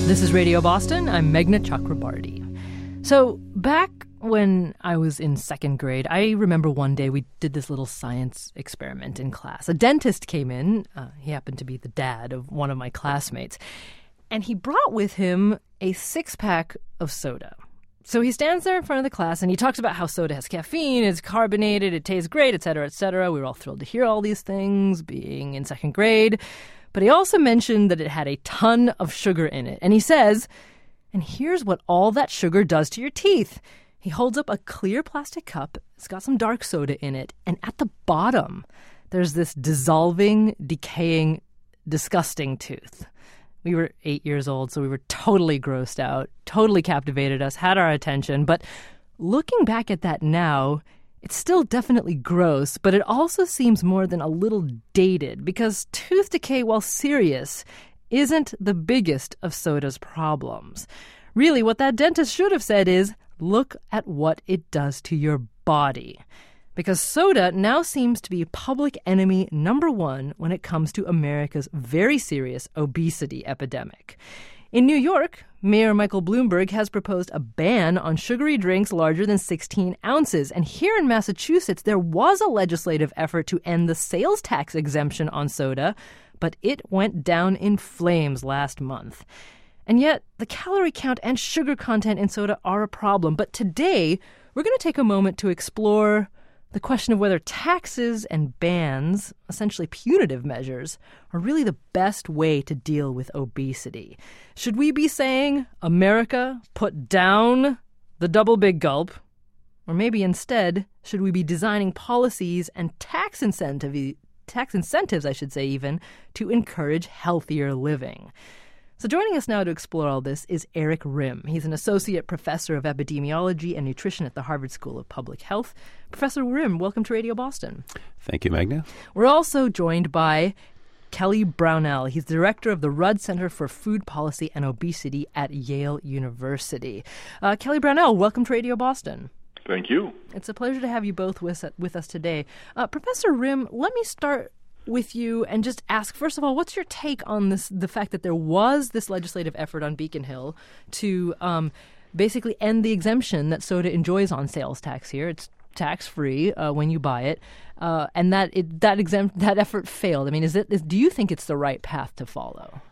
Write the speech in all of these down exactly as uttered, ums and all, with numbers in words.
This is Radio Boston. I'm Meghna Chakrabarty. So back when I was in second grade, I remember one day we did this little science experiment in class. A dentist came in. Uh, he happened to be the dad of one of my classmates. And he brought with him a six-pack of soda. So he stands there in front of the class and he talks about how soda has caffeine, it's carbonated, it tastes great, et cetera, et cetera. We were all thrilled to hear all these things, being in second grade. But he also mentioned that it had a ton of sugar in it. And he says, and here's what all that sugar does to your teeth. He holds up a clear plastic cup. It's got some dark soda in it. And at the bottom, there's this dissolving, decaying, disgusting tooth. We were eight years old, so we were totally grossed out, totally captivated us, had our attention. But looking back at that now, it's still definitely gross, but it also seems more than a little dated because tooth decay, while serious, isn't the biggest of soda's problems. Really, what that dentist should have said is, look at what it does to your body. Because soda now seems to be public enemy number one when it comes to America's very serious obesity epidemic. In New York, Mayor Michael Bloomberg has proposed a ban on sugary drinks larger than sixteen ounces. And here in Massachusetts, there was a legislative effort to end the sales tax exemption on soda, but it went down in flames last month. And yet, the calorie count and sugar content in soda are a problem. But today, we're going to take a moment to explore the question of whether taxes and bans, essentially punitive measures, are really the best way to deal with obesity. Should we be saying, America, put down the double big gulp? Or maybe instead, should we be designing policies and tax incentive, tax incentives, I should say even, to encourage healthier living? So joining us now to explore all this is Eric Rimm. He's an associate professor of epidemiology and nutrition at the Harvard School of Public Health. Professor Rimm, welcome to Radio Boston. Thank you, Meghna. We're also joined by Kelly Brownell. He's director of the Rudd Center for Food Policy and Obesity at Yale University. Uh, Kelly Brownell, welcome to Radio Boston. Thank you. It's a pleasure to have you both with, with us today. Uh, Professor Rimm, let me start with you and just ask, first of all, what's your take on this, the fact that there was this legislative effort on Beacon Hill to um, basically end the exemption that soda enjoys on sales tax here? It's tax-free uh, when you buy it, uh, and that it, that exempt that effort failed. I mean, is it? Is, do you think it's the right path to follow?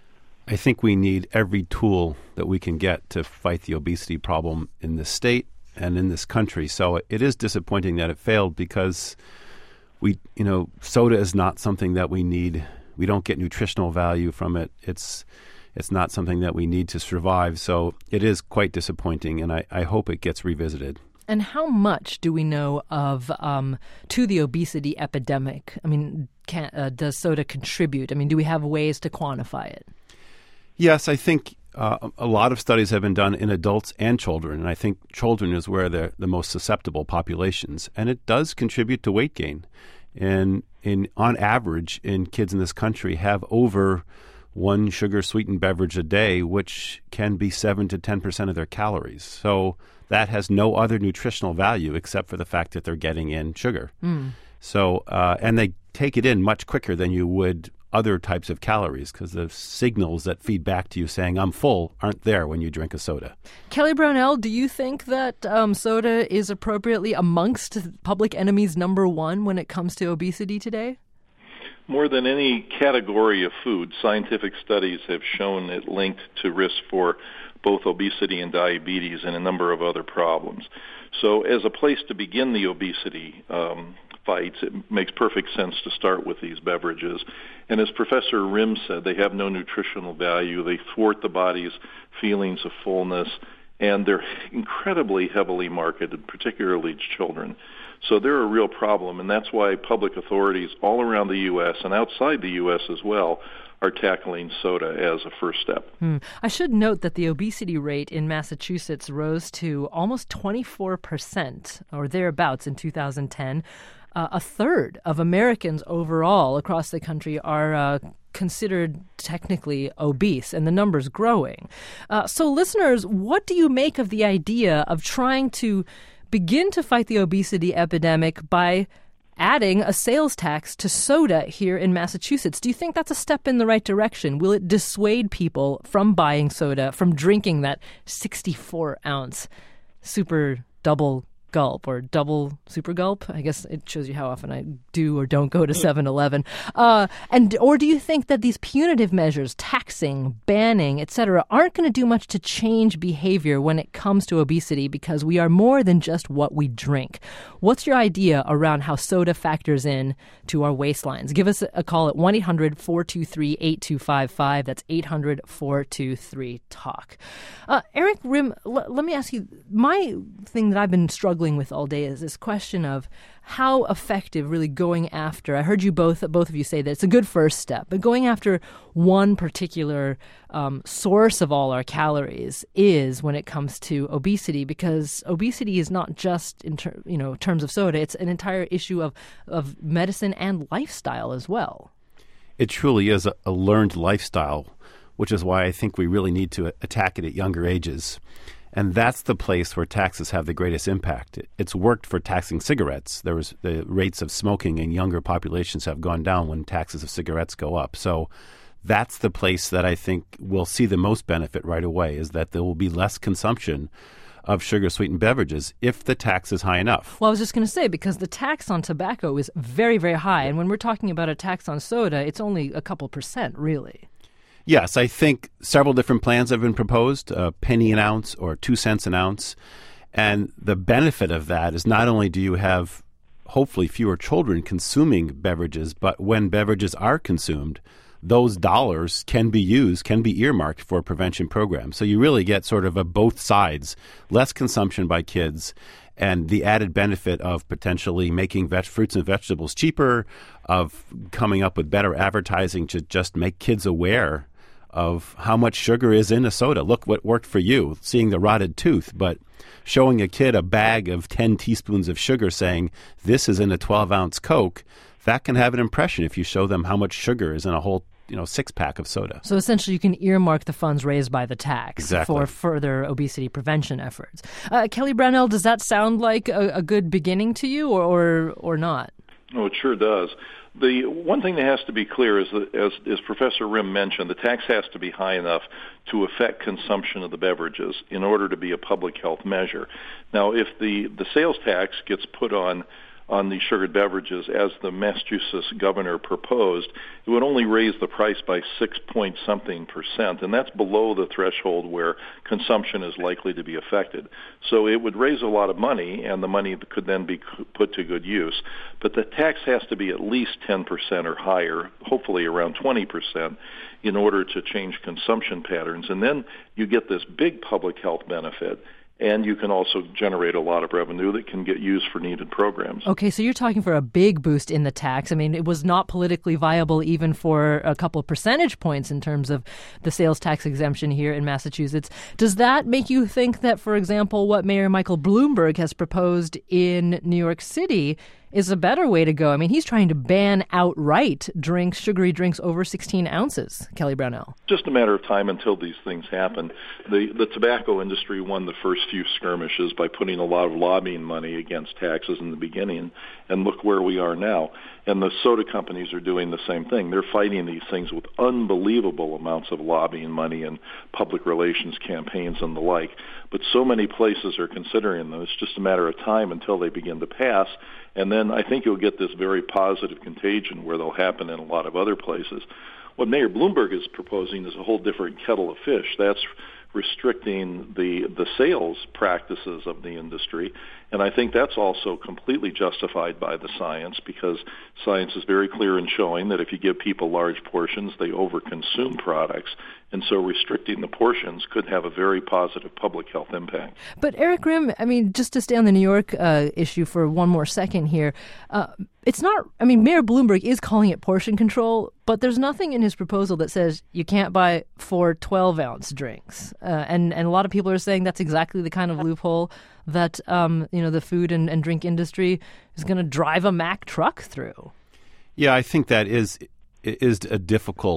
I think we need every tool that we can get to fight the obesity problem in the state and in this country. So it is disappointing that it failed because We, you know, soda is not something that we need. We don't get nutritional value from it. It's it's not something that we need to survive. So it is quite disappointing, and I, I hope it gets revisited. And how much do we know of um, to the obesity epidemic? I mean, can, uh, does soda contribute? I mean, do we have ways to quantify it? Yes, I think uh, a lot of studies have been done in adults and children, and I think children is where they're the most susceptible populations, and it does contribute to weight gain. And in on average, in kids in this country have over one sugar-sweetened beverage a day, which can be seven to ten percent of their calories. So that has no other nutritional value except for the fact that they're getting in sugar. Mm. So uh, and they take it in much quicker than you would other types of calories because the signals that feed back to you saying I'm full aren't there when you drink a soda. Kelly Brownell, do you think that um, soda is appropriately amongst public enemies number one when it comes to obesity today? More than any category of food, scientific studies have shown it linked to risk for both obesity and diabetes and a number of other problems. So as a place to begin the obesity um, fights, it makes perfect sense to start with these beverages. And as Professor Rimm said, they have no nutritional value. They thwart the body's feelings of fullness, and they're incredibly heavily marketed, particularly to children. So they're a real problem, and that's why public authorities all around the U S and outside the U S as well are tackling soda as a first step. Hmm. I should note that the obesity rate in Massachusetts rose to almost twenty-four percent or thereabouts in two thousand ten. Uh, a third of Americans overall across the country are uh, considered technically obese, and the number's growing. Uh, so listeners, what do you make of the idea of trying to begin to fight the obesity epidemic by adding a sales tax to soda here in Massachusetts. Do you think that's a step in the right direction? Will it dissuade people from buying soda, from drinking that sixty-four ounce super double gulp or double super gulp? I guess it shows you how often I do or don't go to seven eleven. Uh, and or do you think that these punitive measures, taxing, banning, et cetera, aren't going to do much to change behavior when it comes to obesity because we are more than just what we drink? What's your idea around how soda factors in to our waistlines? Give us a call at one eight hundred four two three eight two five five. That's eight hundred four two three talk. Uh, Eric Rimm, l- let me ask you, my thing that I've been struggling with all day is this question of how effective really going after, I heard you both, both of you say that it's a good first step, but going after one particular um, source of all our calories is when it comes to obesity, because obesity is not just in ter- you know terms of soda, it's an entire issue of, of medicine and lifestyle as well. It truly is a, a learned lifestyle, which is why I think we really need to attack it at younger ages. And that's the place where taxes have the greatest impact. It's worked for taxing cigarettes. There was the rates of smoking in younger populations have gone down when taxes of cigarettes go up. So that's the place that I think we'll see the most benefit right away, is that there will be less consumption of sugar-sweetened beverages if the tax is high enough. Well, I was just going to say, because the tax on tobacco is very, very high. And when we're talking about a tax on soda, it's only a couple percent, really. Yes, I think several different plans have been proposed, a penny an ounce or two cents an ounce. And the benefit of that is not only do you have hopefully fewer children consuming beverages, but when beverages are consumed, those dollars can be used, can be earmarked for prevention programs. So you really get sort of a both sides, less consumption by kids and the added benefit of potentially making veg- fruits and vegetables cheaper, of coming up with better advertising to just make kids aware of how much sugar is in a soda. Look what worked for you, seeing the rotted tooth, but showing a kid a bag of ten teaspoons of sugar saying, this is in a twelve-ounce Coke, that can have an impression if you show them how much sugar is in a whole you know, six-pack of soda. So essentially you can earmark the funds raised by the tax exactly. for further obesity prevention efforts. Uh, Kelly Brownell, does that sound like a, a good beginning to you or, or, or not? Oh, it sure does. The one thing that has to be clear is that, as, as Professor Rimm mentioned, the tax has to be high enough to affect consumption of the beverages in order to be a public health measure. Now, if the, the sales tax gets put on on the sugared beverages, as the Massachusetts governor proposed, it would only raise the price by six point something percent, and that's below the threshold where consumption is likely to be affected. So it would raise a lot of money, and the money could then be put to good use. But the tax has to be at least ten percent or higher, hopefully around twenty percent, in order to change consumption patterns. And then you get this big public health benefit. And you can also generate a lot of revenue that can get used for needed programs. Okay, so you're talking for a big boost in the tax. I mean, it was not politically viable even for a couple of percentage points in terms of the sales tax exemption here in Massachusetts. Does that make you think that, for example, what Mayor Michael Bloomberg has proposed in New York City is a better way to go? I mean, he's trying to ban outright drinks, sugary drinks over sixteen ounces. Kelly Brownell. Just a matter of time until these things happen. The the tobacco industry won the first few skirmishes by putting a lot of lobbying money against taxes in the beginning, and look where we are now. And the soda companies are doing the same thing. They're fighting these things with unbelievable amounts of lobbying money and public relations campaigns and the like. But so many places are considering them. It's just a matter of time until they begin to pass. And then I think you'll get this very positive contagion where they'll happen in a lot of other places. What Mayor Bloomberg is proposing is a whole different kettle of fish. That's restricting the the sales practices of the industry. And I think that's also completely justified by the science, because science is very clear in showing that if you give people large portions, they overconsume products. And so restricting the portions could have a very positive public health impact. But Eric Rimm, I mean, just to stay on the New York uh, issue for one more second here, uh, it's not, I mean, Mayor Bloomberg is calling it portion control, but there's nothing in his proposal that says you can't buy four twelve-ounce drinks. Uh, and, and a lot of people are saying that's exactly the kind of loophole that, um, you know, the food and, and drink industry is going to drive a Mack truck through. Yeah, I think that is is a difficult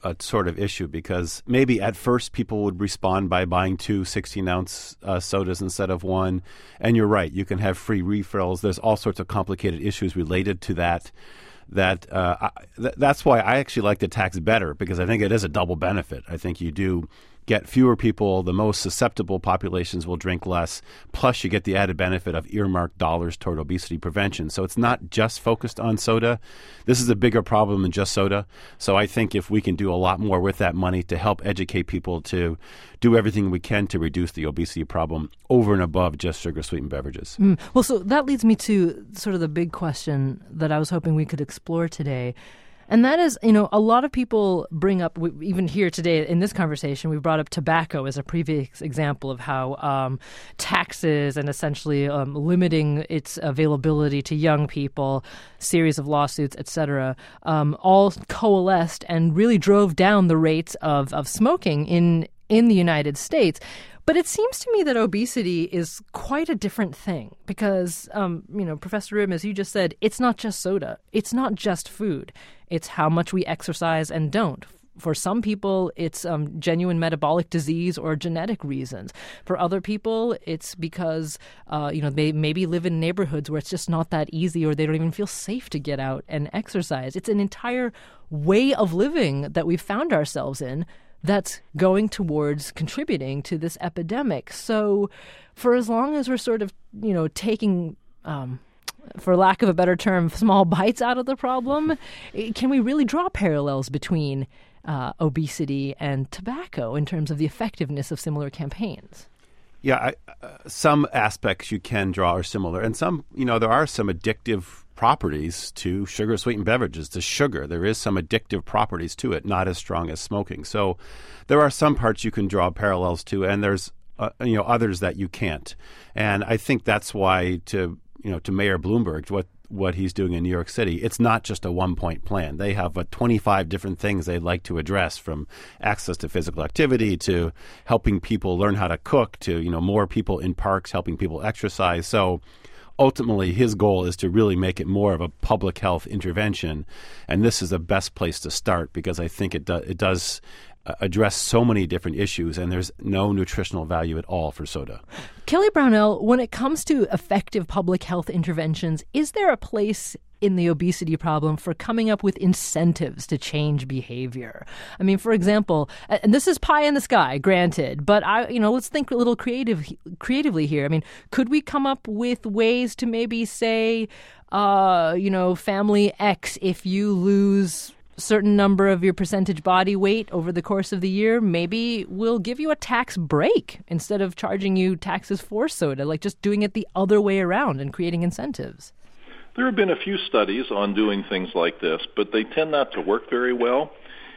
a sort of issue because maybe at first people would respond by buying two sixteen-ounce uh, sodas instead of one. And you're right, you can have free refills. There's all sorts of complicated issues related to that. That uh, I, th- that's why I actually like the tax better, because I think it is a double benefit. I think you do get fewer people, the most susceptible populations will drink less, plus you get the added benefit of earmarked dollars toward obesity prevention. So it's not just focused on soda. This is a bigger problem than just soda. So I think if we can do a lot more with that money to help educate people to do everything we can to reduce the obesity problem over and above just sugar-sweetened beverages. Mm. Well, so that leads me to sort of the big question that I was hoping we could explore today. And that is, you know, a lot of people bring up, even here today in this conversation, we brought up tobacco as a previous example of how um, taxes and essentially um, limiting its availability to young people, series of lawsuits, et cetera, um, all coalesced and really drove down the rates of, of smoking in in the United States. But it seems to me that obesity is quite a different thing because, um, you know, Professor Rim, as you just said, it's not just soda. It's not just food. It's how much we exercise and don't. For some people, it's um, genuine metabolic disease or genetic reasons. For other people, it's because, uh, you know, they maybe live in neighborhoods where it's just not that easy or they don't even feel safe to get out and exercise. It's an entire way of living that we've found ourselves in that's going towards contributing to this epidemic. So for as long as we're sort of, you know, taking, um, for lack of a better term, small bites out of the problem, can we really draw parallels between uh, obesity and tobacco in terms of the effectiveness of similar campaigns? Yeah, I, uh, some aspects you can draw are similar. And some, you know, there are some addictive properties to sugar-sweetened beverages, to sugar. There is some addictive properties to it, not as strong as smoking. So there are some parts you can draw parallels to, and there's, uh, you know, others that you can't. And I think that's why to, you know, to Mayor Bloomberg, what what he's doing in New York City, it's not just a one-point plan. They have uh, twenty-five different things they'd like to address, from access to physical activity to helping people learn how to cook to, you know, more people in parks, helping people exercise. So ultimately, his goal is to really make it more of a public health intervention. And this is the best place to start because I think it, do, it does uh, address so many different issues, and there's no nutritional value at all for soda. Kelly Brownell, when it comes to effective public health interventions, is there a place in the obesity problem for coming up with incentives to change behavior? I mean, for example, and this is pie in the sky, granted, but I, you know, let's think a little creative, creatively here. I mean, could we come up with ways to maybe say, uh, you know, family X, if you lose certain number of your percentage body weight over the course of the year, maybe we'll give you a tax break instead of charging you taxes for soda, like just doing it the other way around and creating incentives. There have been a few studies on doing things like this, but they tend not to work very well.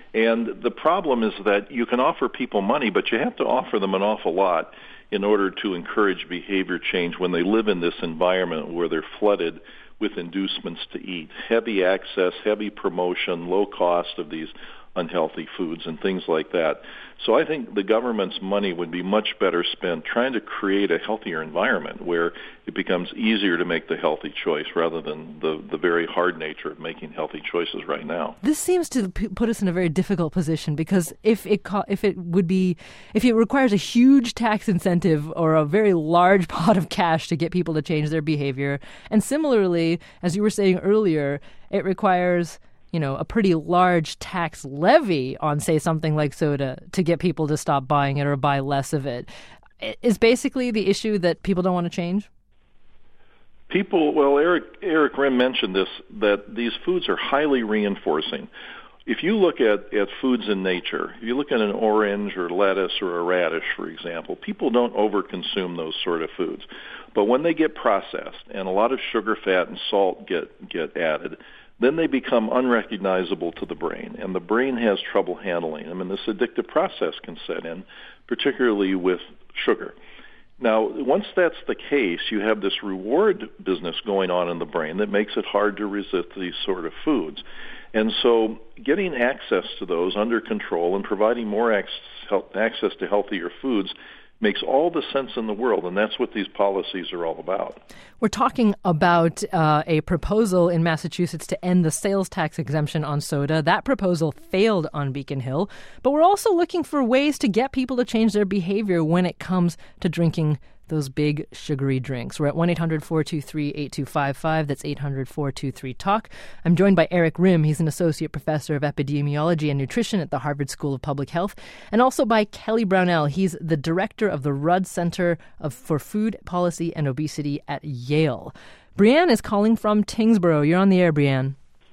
And the problem is that you can offer people money, but you have to offer them an awful lot in order to encourage behavior change when they live in this environment where they're flooded with inducements to eat. Heavy access, heavy promotion, low cost of these unhealthy foods and things like that. So I think the government's money would be much better spent trying to create a healthier environment where it becomes easier to make the healthy choice rather than the, the very hard nature of making healthy choices right now. This seems to p- put us in a very difficult position because if it co- if it would be if it requires a huge tax incentive or a very large pot of cash to get people to change their behavior, and similarly, as you were saying earlier, it requires, you know, a pretty large tax levy on, say, something like soda to get people to stop buying it or buy less of it. Is basically the issue that people don't want to change? People, well, Eric Eric Rim mentioned this, that these foods are highly reinforcing. If you look at, at foods in nature, if you look at an orange or lettuce or a radish, for example, people don't overconsume those sort of foods. But when they get processed and a lot of sugar, fat, and salt get, get added, then they become unrecognizable to the brain, and the brain has trouble handling them, and this addictive process can set in, particularly with sugar. Now, once that's the case, you have this reward business going on in the brain that makes it hard to resist these sort of foods. And so getting access to those under control and providing more access to healthier foods makes all the sense in the world, and that's what these policies are all about. We're talking about uh, a proposal in Massachusetts to end the sales tax exemption on soda. That proposal failed on Beacon Hill, but we're also looking for ways to get people to change their behavior when it comes to drinking those big sugary drinks. We're at one eight hundred four two three eight two five five. That's eight hundred four two three talk. I'm joined by Eric Rim. He's an associate professor of epidemiology and nutrition at the Harvard School of Public Health. And also by Kelly Brownell. He's the director of the Rudd Center of, for Food Policy and Obesity at Yale. Brianne is calling from Tyngsboro. You're on the air, Brianne.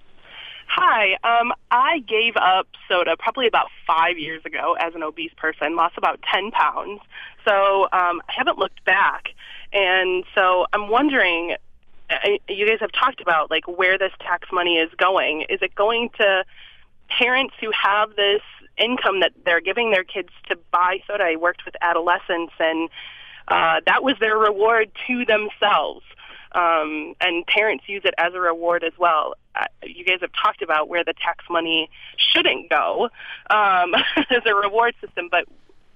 Hi. Um, I gave up soda probably about five years ago as an obese person, lost about ten pounds. So um, I haven't looked back. And so I'm wondering, I, you guys have talked about like where this tax money is going. Is it going to parents who have this income that they're giving their kids to buy soda? I worked with adolescents, and uh, that was their reward to themselves. Um, and parents use it as a reward as well. Uh, you guys have talked about where the tax money shouldn't go um, as a reward system, but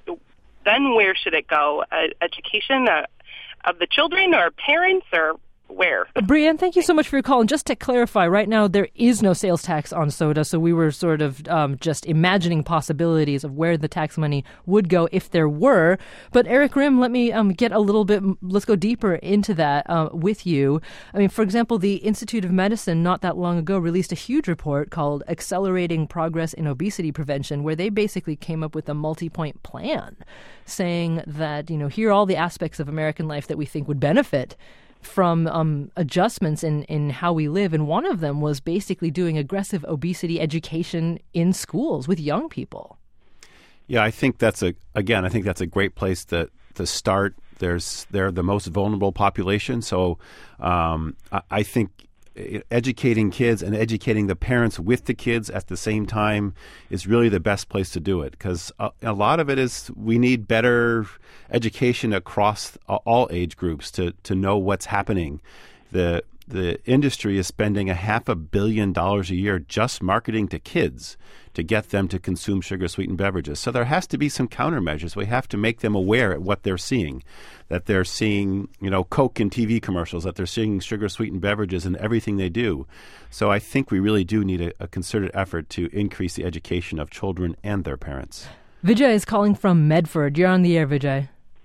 then where should it go? Uh, education uh, of the children or parents, or where? Brianne, thank you so much for your call. And just to clarify, right now there is no sales tax on soda, so we were sort of um, just imagining possibilities of where the tax money would go if there were. But Eric Rim, let me um, get a little bit, let's go deeper into that uh, with you. I mean, for example, the Institute of Medicine not that long ago released a huge report called Accelerating Progress in Obesity Prevention, where they basically came up with a multi-point plan saying that, you know, here are all the aspects of American life that we think would benefit from um, adjustments in, in how we live. And one of them was basically doing aggressive obesity education in schools with young people. Yeah, I think that's a, again, I think that's a great place to, to start. There's, they're the most vulnerable population. So um, I, I think educating kids and educating the parents with the kids at the same time is really the best place to do it, because a, a lot of it is we need better education across all age groups to, to know what's happening. The the industry is spending a half a billion dollars a year just marketing to kids to get them to consume sugar-sweetened beverages. So there has to be some countermeasures. We have to make them aware of what they're seeing, that they're seeing, you know, Coke in T V commercials, that they're seeing sugar-sweetened beverages in everything they do. So I think we really do need a, a concerted effort to increase the education of children and their parents. Vijay is calling from Medford. You're on the air, Vijay.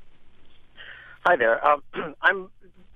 Hi there. Um, I'm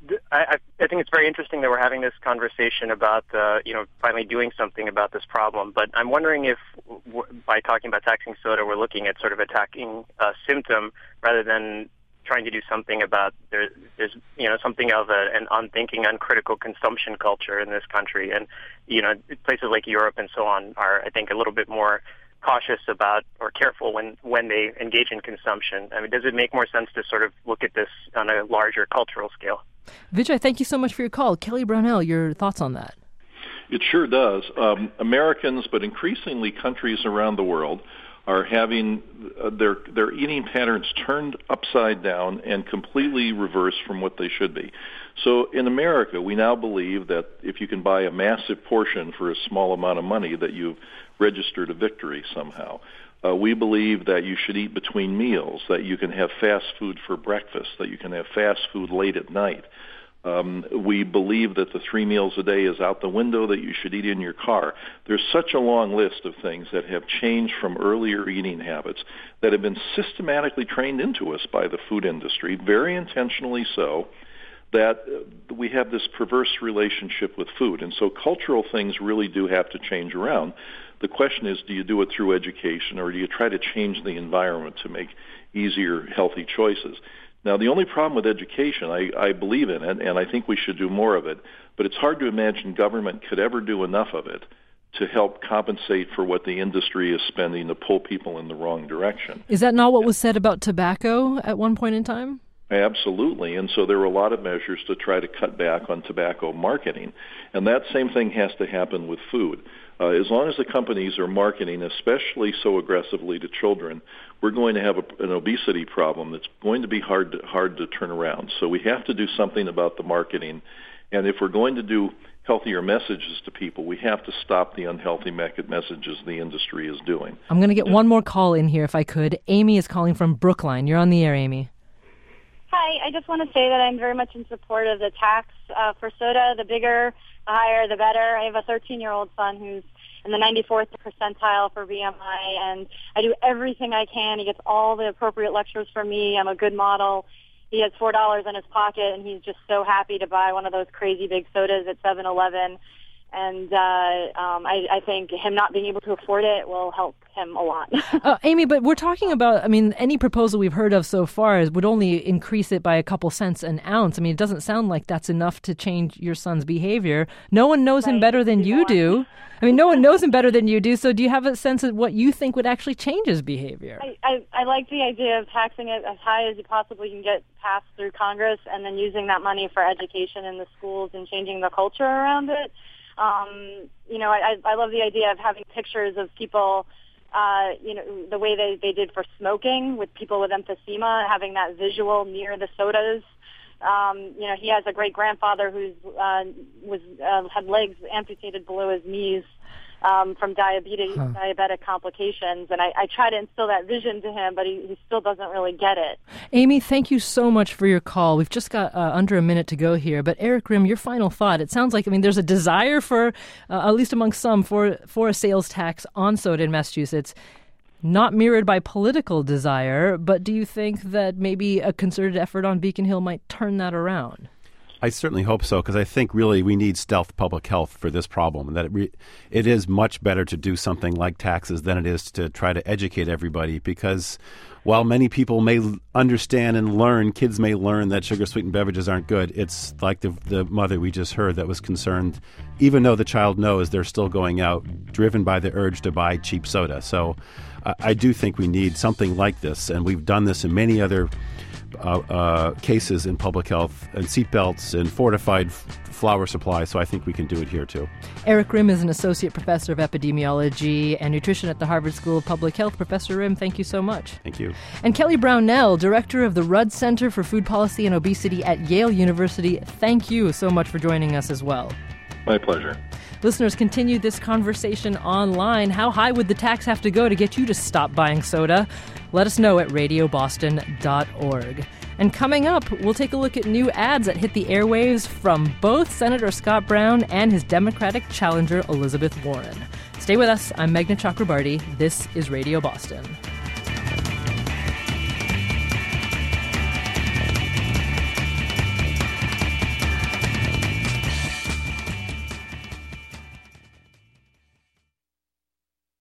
I, I think it's very interesting that we're having this conversation about, uh, you know, finally doing something about this problem. But I'm wondering if, w- by talking about taxing soda, we're looking at sort of attacking a symptom rather than trying to do something about there, there's, you know, something of a, an unthinking, uncritical consumption culture in this country. And, you know, places like Europe and so on are, I think, a little bit more cautious about or careful when, when they engage in consumption. I mean, does it make more sense to sort of look at this on a larger cultural scale? Vijay, thank you so much for your call. Kelly Brownell, your thoughts on that? It sure does. Um, Americans, but increasingly countries around the world, are having uh, their their eating patterns turned upside down and completely reversed from what they should be. So in America, we now believe that if you can buy a massive portion for a small amount of money, that you've registered a victory somehow. Uh, we believe that you should eat between meals, that you can have fast food for breakfast, that you can have fast food late at night. Um, we believe that the three meals a day is out the window, that you should eat in your car. There's such a long list of things that have changed from earlier eating habits that have been systematically trained into us by the food industry, very intentionally so, that we have this perverse relationship with food. And so cultural things really do have to change around. The question is, do you do it through education, or do you try to change the environment to make easier, healthy choices? Now, the only problem with education, I, I believe in it, and I think we should do more of it, but it's hard to imagine government could ever do enough of it to help compensate for what the industry is spending to pull people in the wrong direction. Is that not what was said about tobacco at one point in time? Absolutely. And so there were a lot of measures to try to cut back on tobacco marketing. And that same thing has to happen with food. Uh, as long as the companies are marketing, especially so aggressively to children, we're going to have a, an obesity problem that's going to be hard to, hard to turn around. So we have to do something about the marketing. And if we're going to do healthier messages to people, we have to stop the unhealthy messages the industry is doing. I'm going to get one more call in here if I could. Amy is calling from Brookline. You're on the air, Amy. Hi, I just want to say that I'm very much in support of the tax uh, for soda. The bigger, the higher, the better. I have a thirteen-year-old son who's in the ninety-fourth percentile for B M I, and I do everything I can. He gets all the appropriate lectures from me. I'm a good model. He has four dollars in his pocket, and he's just so happy to buy one of those crazy big sodas at seven eleven. And uh, um, I, I think him not being able to afford it will help him a lot. uh, Amy, but we're talking about, I mean, any proposal we've heard of so far would only increase it by a couple cents an ounce. I mean, it doesn't sound like that's enough to change your son's behavior. No one knows right. him better than you do. I mean, no one knows him better than you do. So do you have a sense of what you think would actually change his behavior? I, I, I like the idea of taxing it as high as you possibly can get passed through Congress, and then using that money for education in the schools and changing the culture around it. Um, you know, I, I love the idea of having pictures of people, uh, you know, the way they, they did for smoking with people with emphysema, having that visual near the sodas. Um, you know, he has a great-grandfather who's uh, was uh, had legs amputated below his knees um, from diabetes, huh. diabetic complications, and I, I try to instill that vision to him, but he, he still doesn't really get it. Amy, thank you so much for your call. We've just got uh, under a minute to go here, but Eric Rimm, your final thought. It sounds like, I mean, there's a desire for, uh, at least among some, for, for a sales tax on soda in Massachusetts, not mirrored by political desire, but do you think that maybe a concerted effort on Beacon Hill might turn that around? I certainly hope so, because I think really we need stealth public health for this problem, and that it, re- it is much better to do something like taxes than it is to try to educate everybody, because while many people may l- understand and learn, kids may learn that sugar-sweetened beverages aren't good, it's like the, the mother we just heard that was concerned, even though the child knows, they're still going out driven by the urge to buy cheap soda. So uh, I do think we need something like this, and we've done this in many other Uh, uh, cases in public health, and seatbelts and fortified f- flour supply, so I think we can do it here too. Eric Rimm is an associate professor of epidemiology and nutrition at the Harvard School of Public Health. Professor Rimm, thank you so much. Thank you. And Kelly Brownell, director of the Rudd Center for Food Policy and Obesity at Yale University, thank you so much for joining us as well. My pleasure. Listeners, continue this conversation online. How high would the tax have to go to get you to stop buying soda? Let us know at radio boston dot org. And coming up, we'll take a look at new ads that hit the airwaves from both Senator Scott Brown and his Democratic challenger Elizabeth Warren. Stay with us. I'm Meghna Chakrabarty. This is Radio Boston.